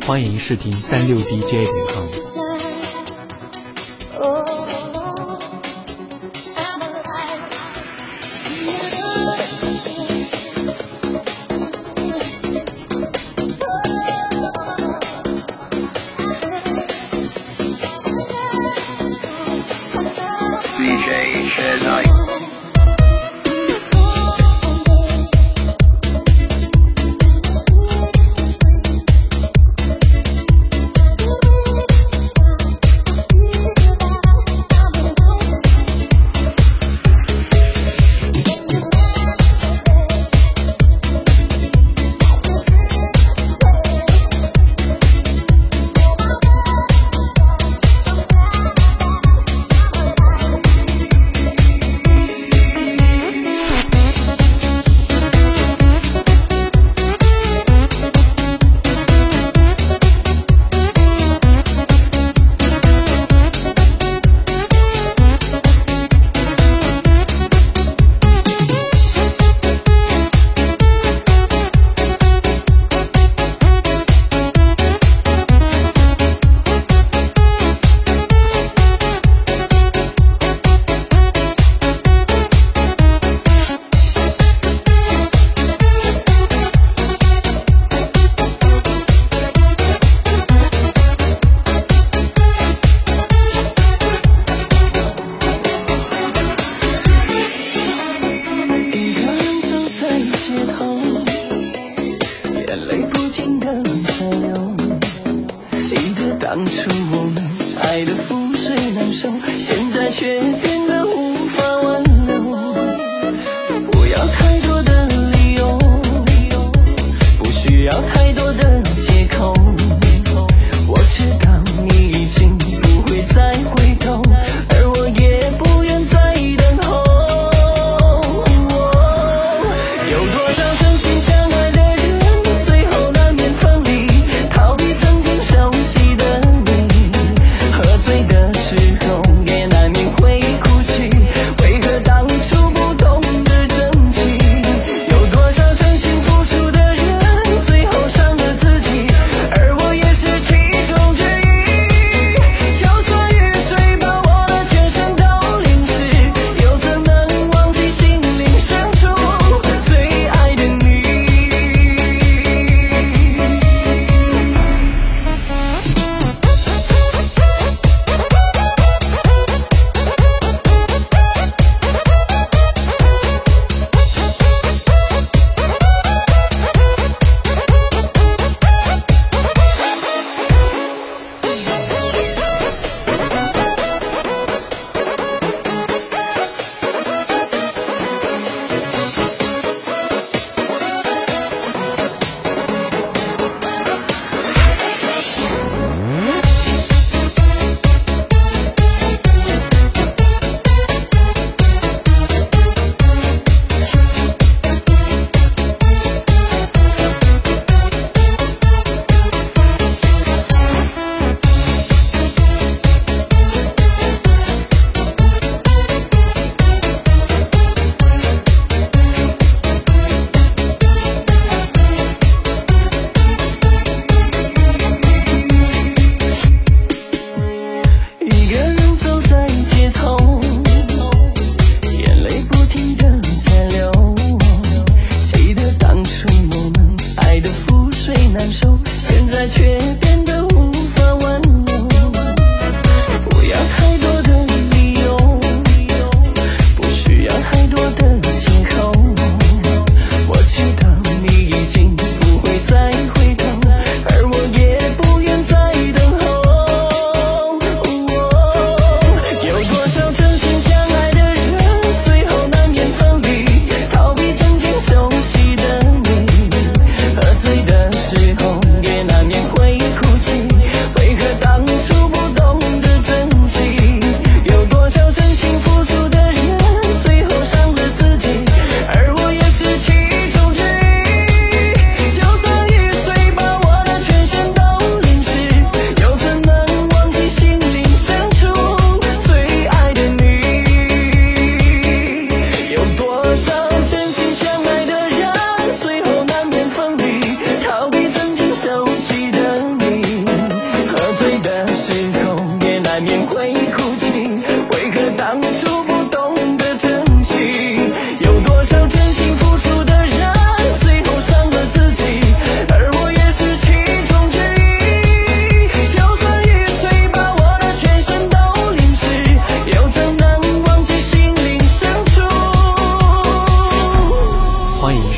欢迎试听36DJ.com。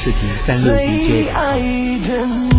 听36DJ 点 com。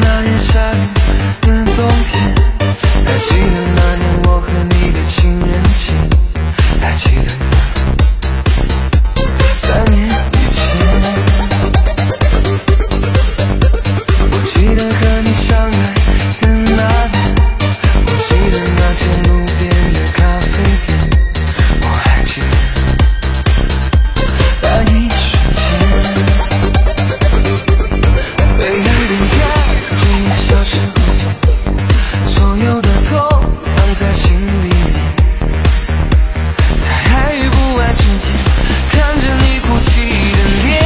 那年下雨的冬天，还记得那年我和你的情人节，还记得吗？3年以前，我记得和你相爱的那年，我记得那间路边的咖啡店，我还记得那一瞬间，被爱的压住消失后，所有的痛藏在心里面，在爱与不爱之间，看着你哭泣的脸，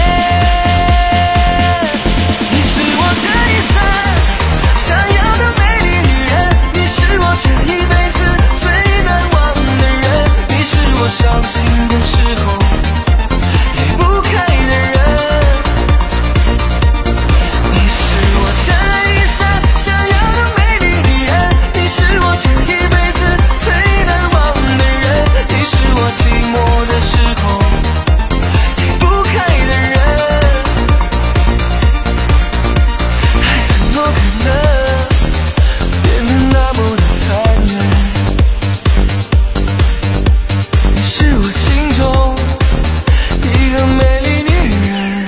你是我这一生想要的美丽女人，你是我这一辈子最难忘的人，你是我伤心的时候离不开的人，你是我这一生想要的美丽女人，你是我这一辈子最难忘的人，你是我寂寞的时候离不开的人，爱怎么可能变得那么的残忍，你是我心中一个美丽女人。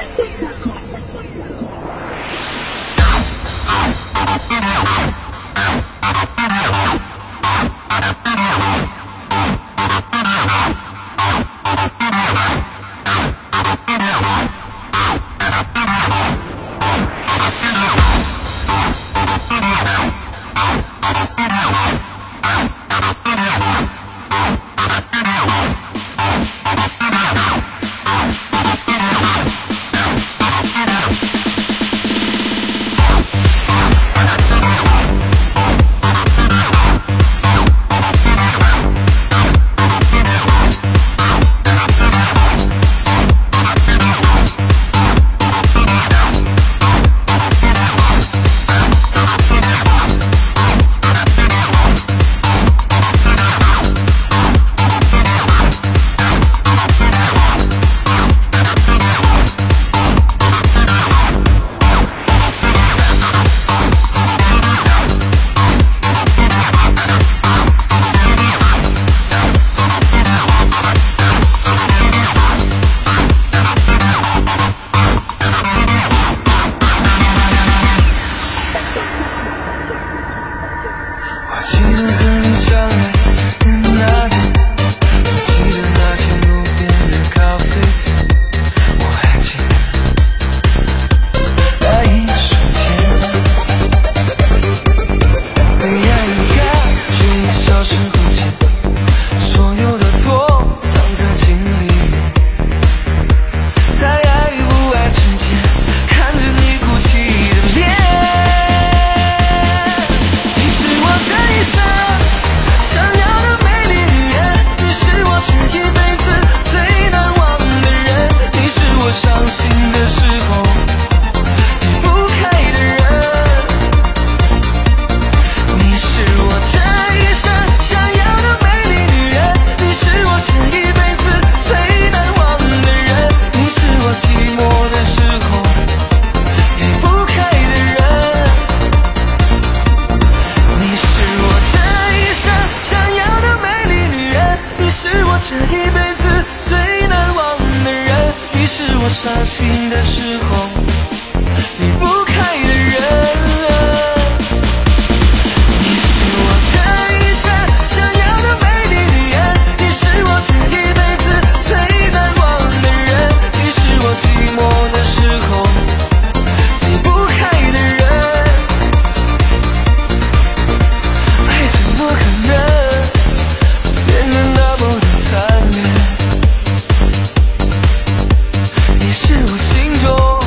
我记得和你相爱的那年，我记得那间路边的咖啡店，我还记得那一瞬间，被爱压住消失不见，所有的痛藏在心里面，在爱与不爱之间，看着你哭泣的脸，这一生想要的美丽女人，你是我这一辈子最难忘的人，你是我伤心的时候离不开的人，你是我这一生想要的美丽女人，你是我这一辈子最难忘的人，你是我寂寞的时候离不开的人，你是我这一生想要的美丽女人，你是我这一辈子最难忘的人，你是我伤心的时候离不开的人，你是我这一生想要的美丽女人，你是我这一辈子最难忘的人，你是我寂寞的时候离不开的人，爱怎么可能变得那么的残忍，你是我心中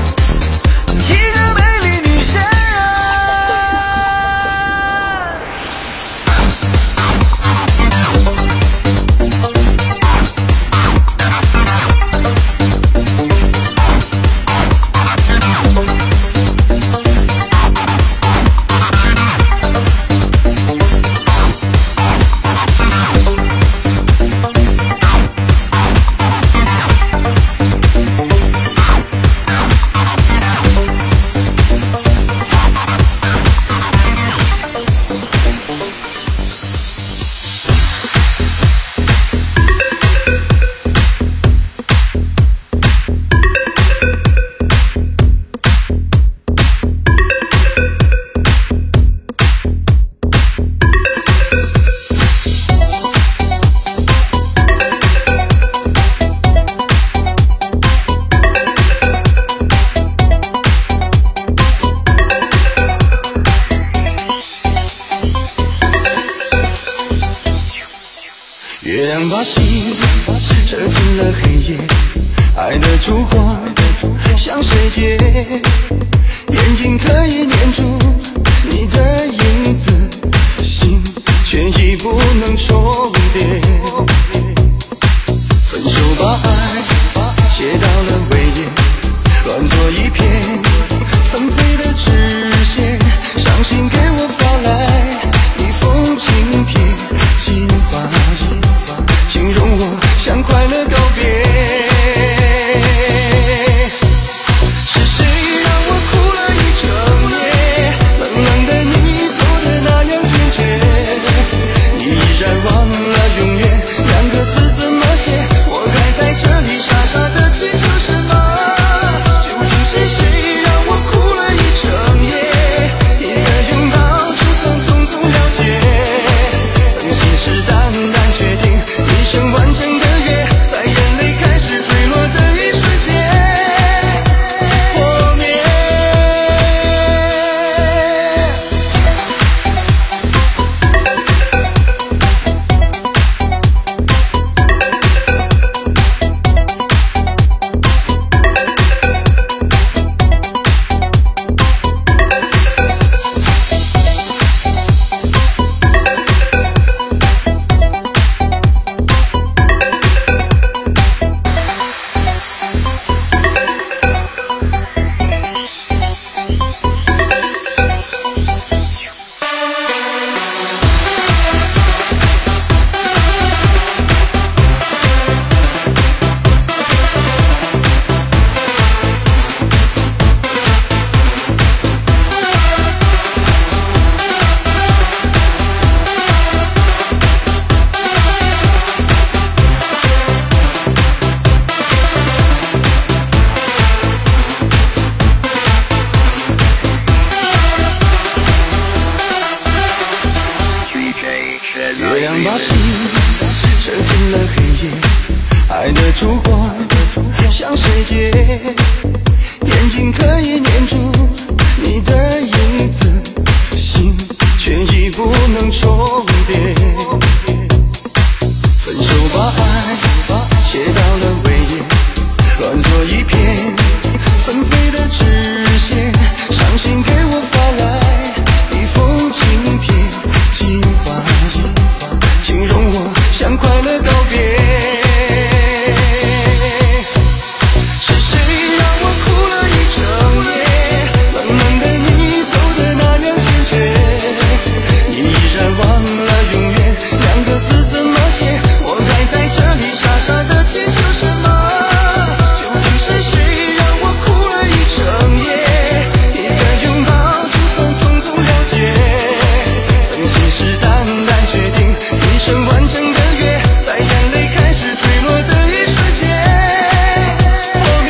月亮把心扯进了黑夜，爱的烛光像水结，眼睛可以粘住你的影子，心却已不能重叠。分手把爱写到了尾页，乱作一片纷飞的纸屑，伤心给我发来一封请帖，情话请容我向快乐告别。是谁让我哭了一整夜，冷冷的你走得那样坚决，你依然忘了永远两个字怎么写，我还在这里傻傻的祈求什么？究竟是谁让我哭了一整夜，一个拥抱就算匆匆了结，曾信誓旦旦决定一生完整的约，在眼泪开始坠落的一瞬间破灭。月亮把心扯进了黑夜，爱的烛光像水结，眼睛可以粘住你的影子，心却已不能重叠。分手把爱写到了尾页，乱作一片纷飞的纸屑，伤心给我发来一封请帖，情话请容我向快乐告别。是谁让我哭了一整夜，冷冷的你走得那样坚决，你依然忘了永远两个字怎么写，我还在这里傻傻的祈求什么？究竟是谁让我哭了一整夜，一个拥抱就算匆匆了结，曾信誓旦旦决定一生完整的约，在眼泪开始坠落的一瞬间破灭。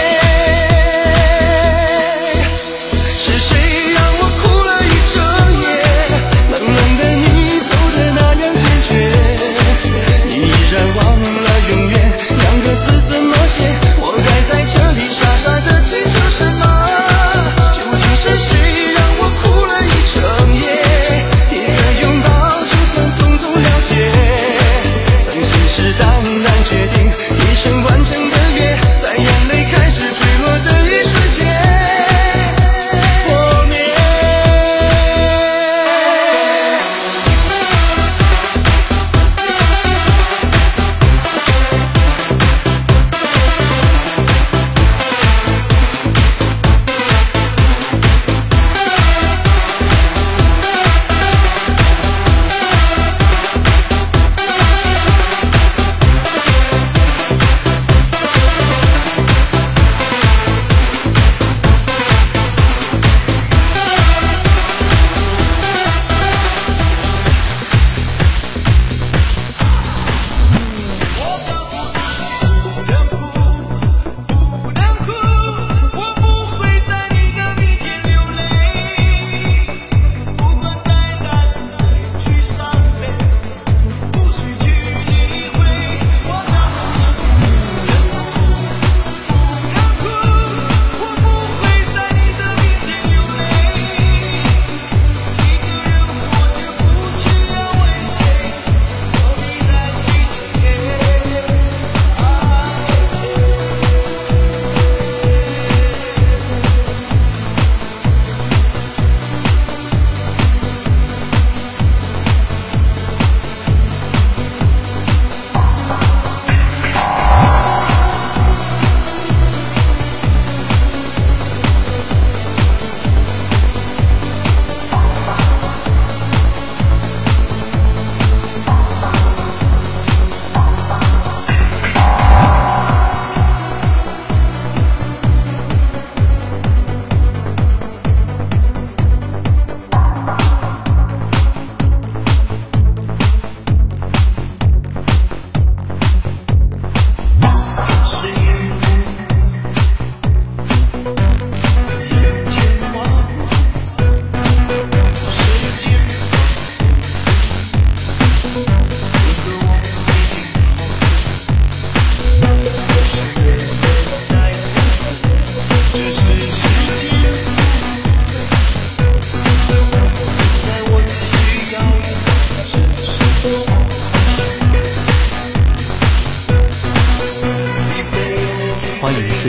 是谁让我哭了一整夜，冷冷的你走得那样坚决，你依然忘了永远两个字怎么写，我还在这里傻傻的祈求什么？究竟是谁让我哭了一整夜，一个拥抱就算匆匆了结，曾信誓旦旦决定一生完整的约，在眼泪开始坠落的一瞬间破灭。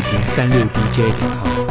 30DJ.com。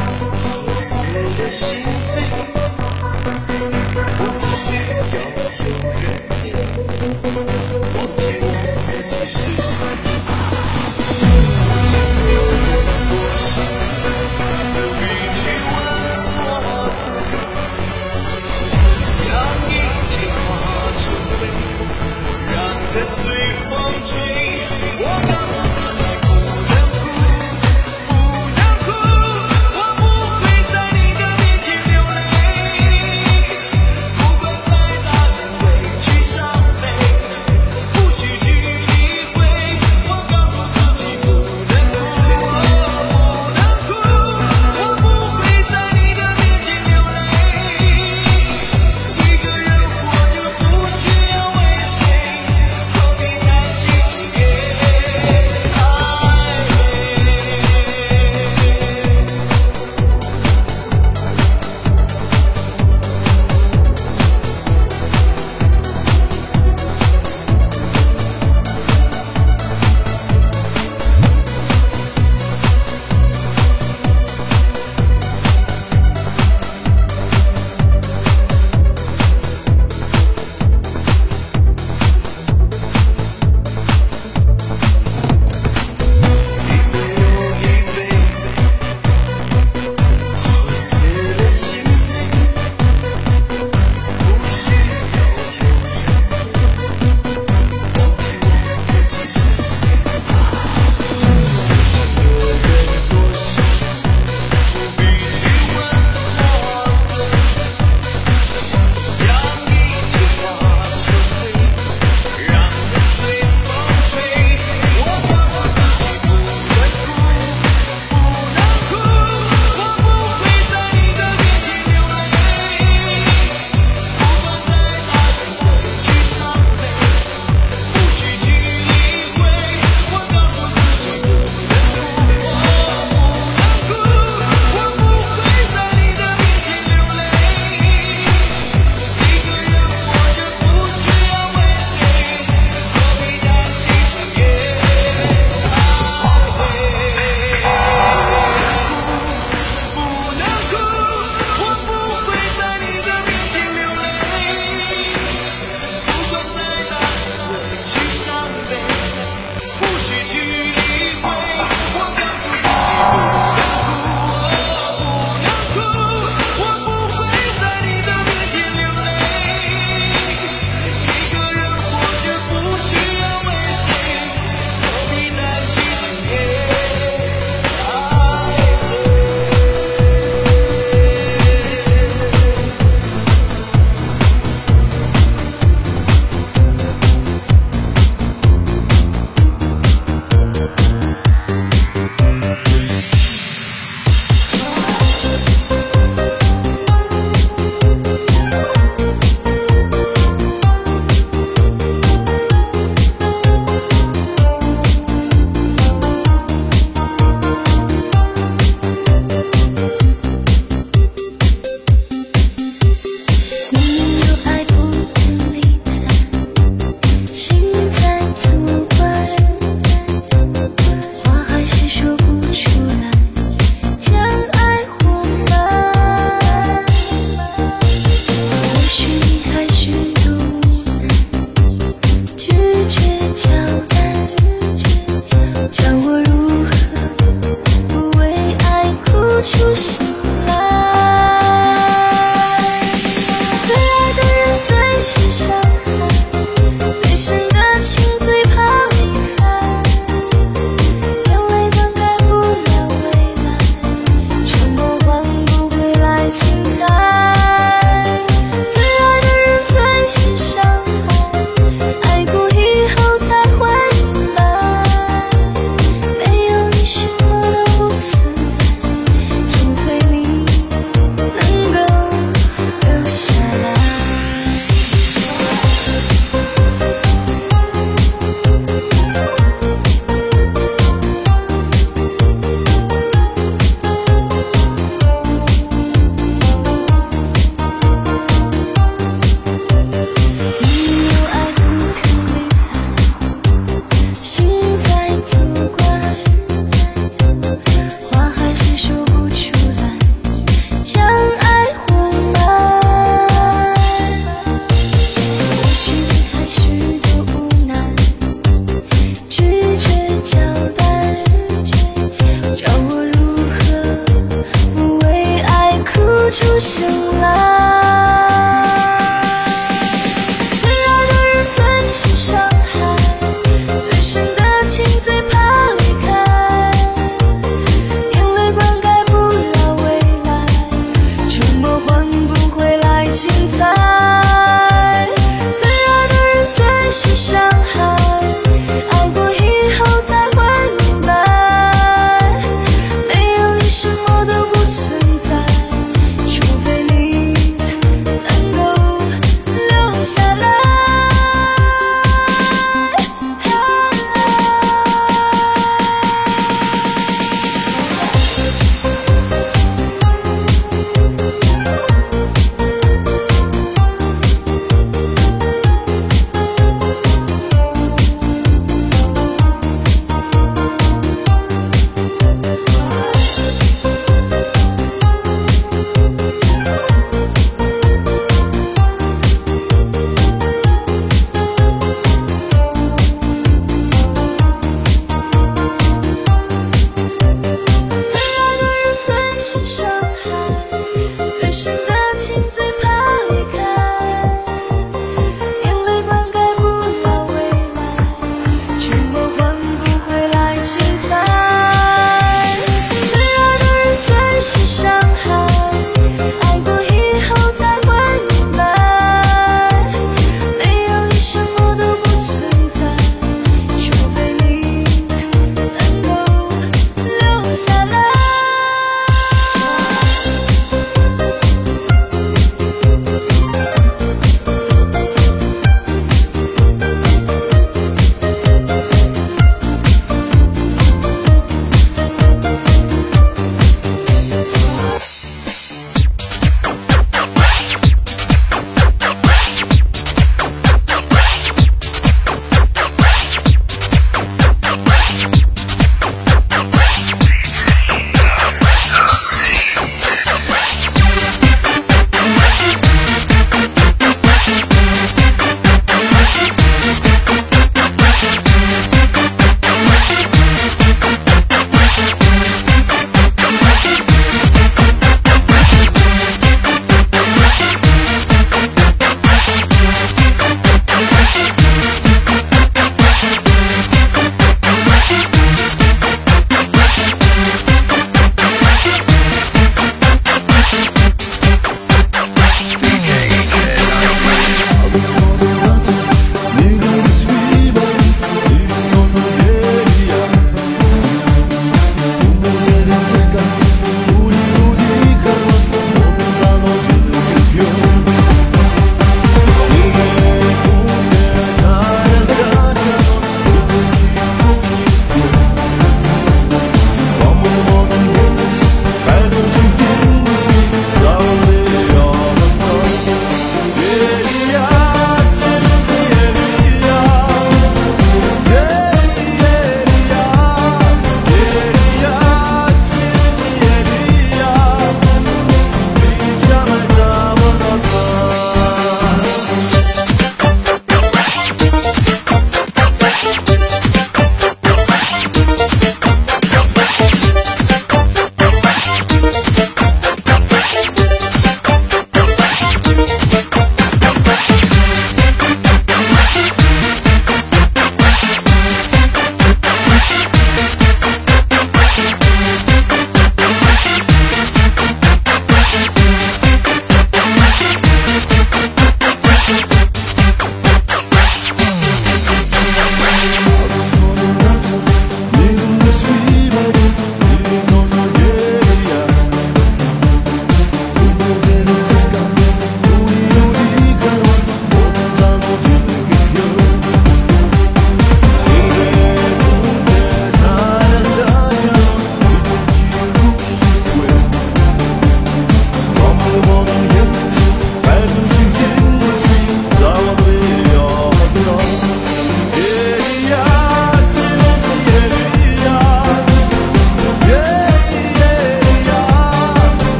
精彩。最爱的人最是伤害，爱过以后才会明白，没有你什么都不存在，除非你能够留下来。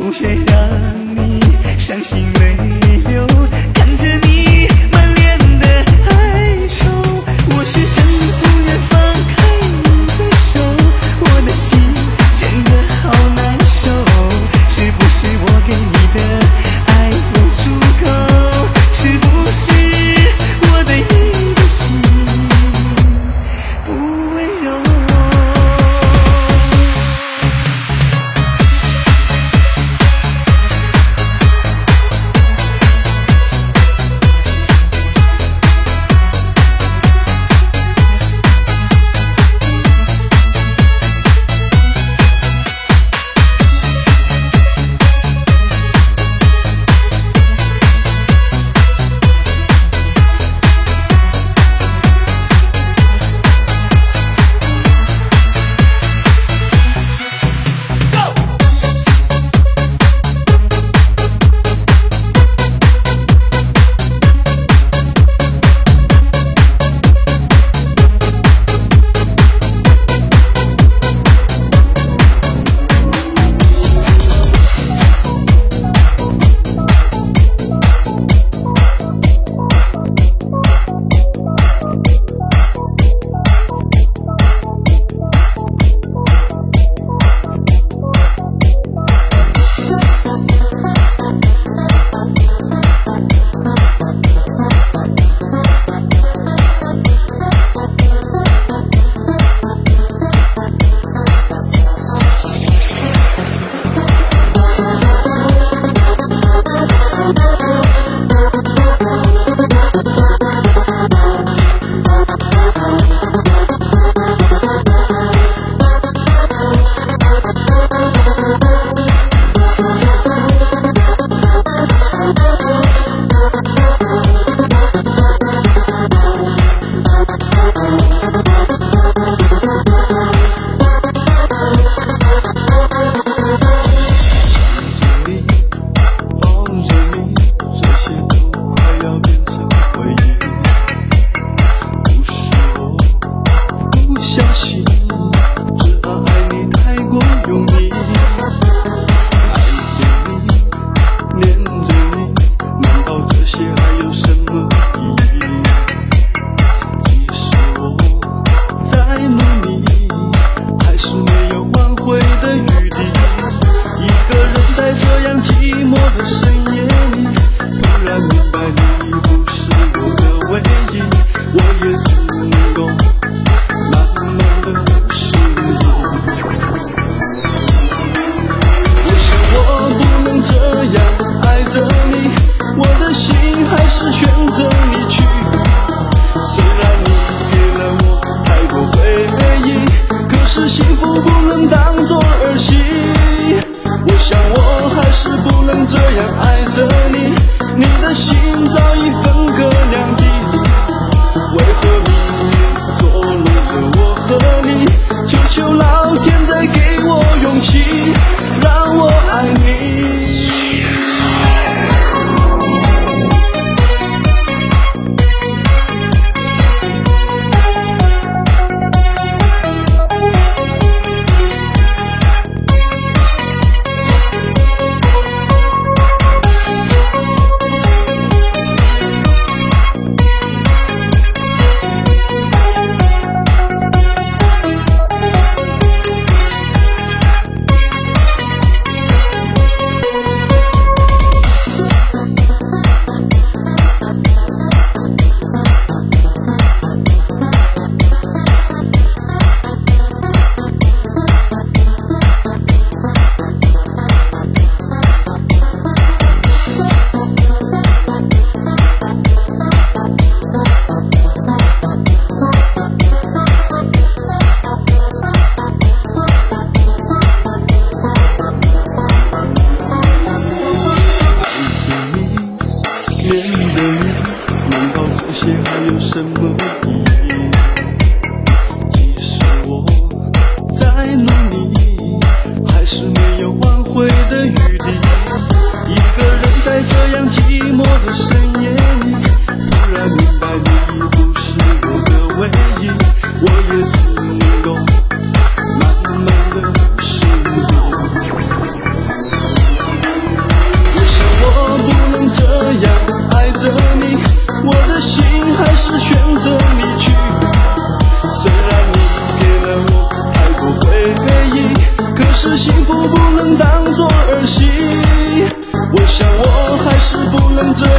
风却让你伤心泪流，看着你满脸的哀愁，我是真不愿放开你的手，我的心真的好难受，是不是我给你的爱不足够？是不是我对你的心不温柔？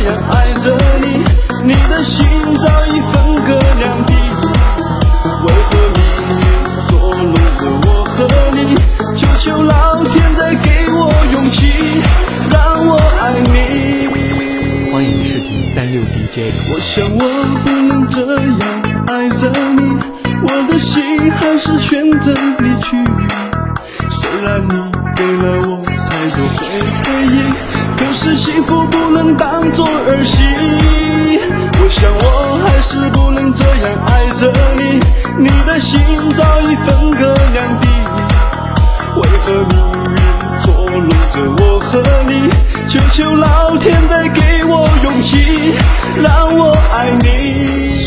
样爱着你，你的心早已分隔两地。为何命运捉弄着我和你？求求老天再给我勇气，让我爱你。 欢迎试听36 DJ。 我想我不能这样爱着你，我的心还是选择离去。虽然你给了我太多回忆，可是幸福不能当作儿戏。我想我还是不能这样爱着你，你的心早已分隔两地。为何命运捉弄着我和你？求求老天再给我勇气，让我爱你。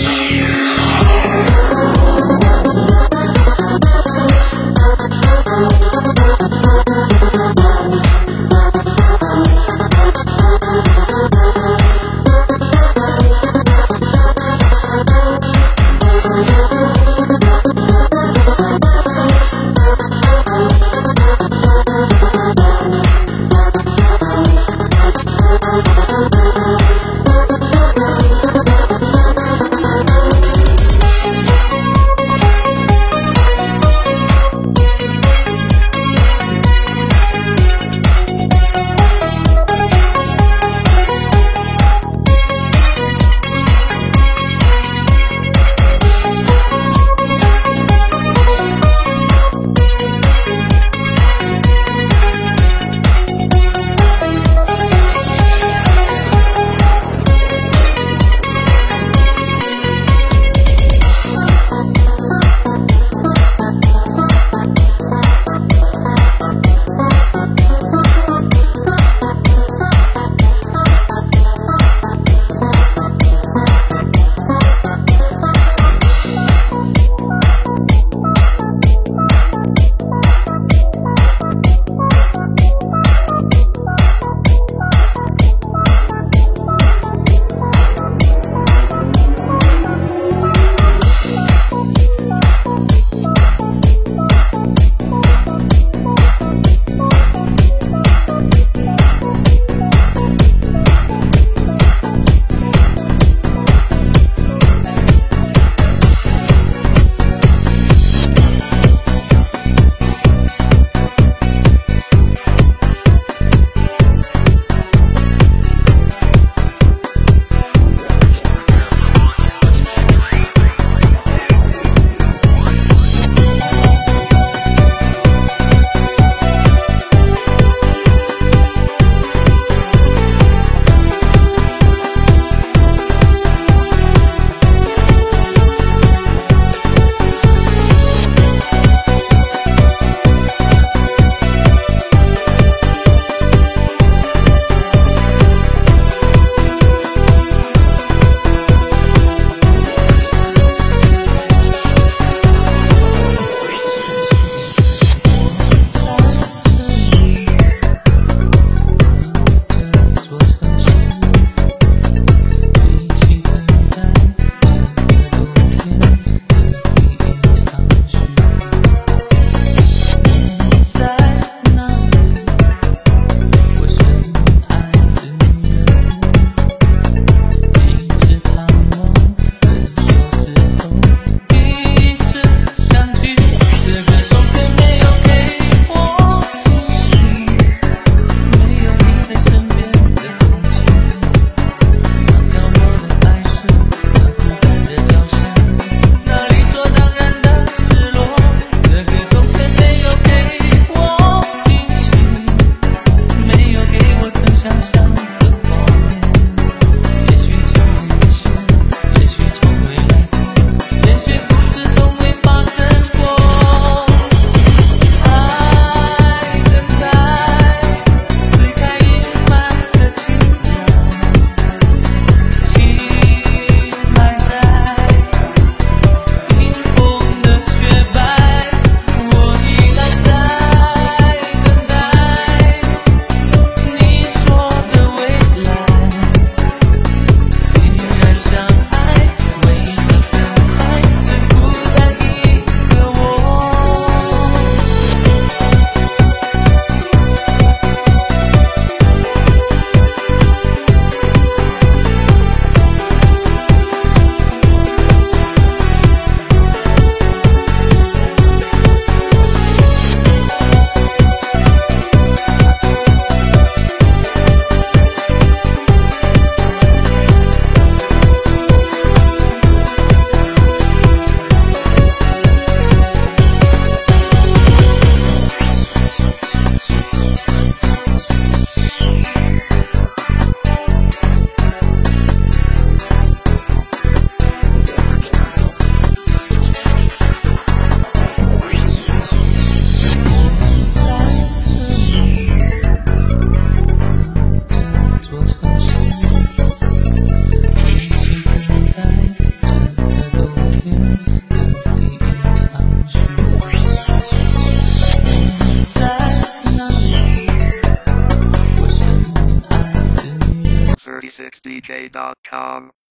36dj.com.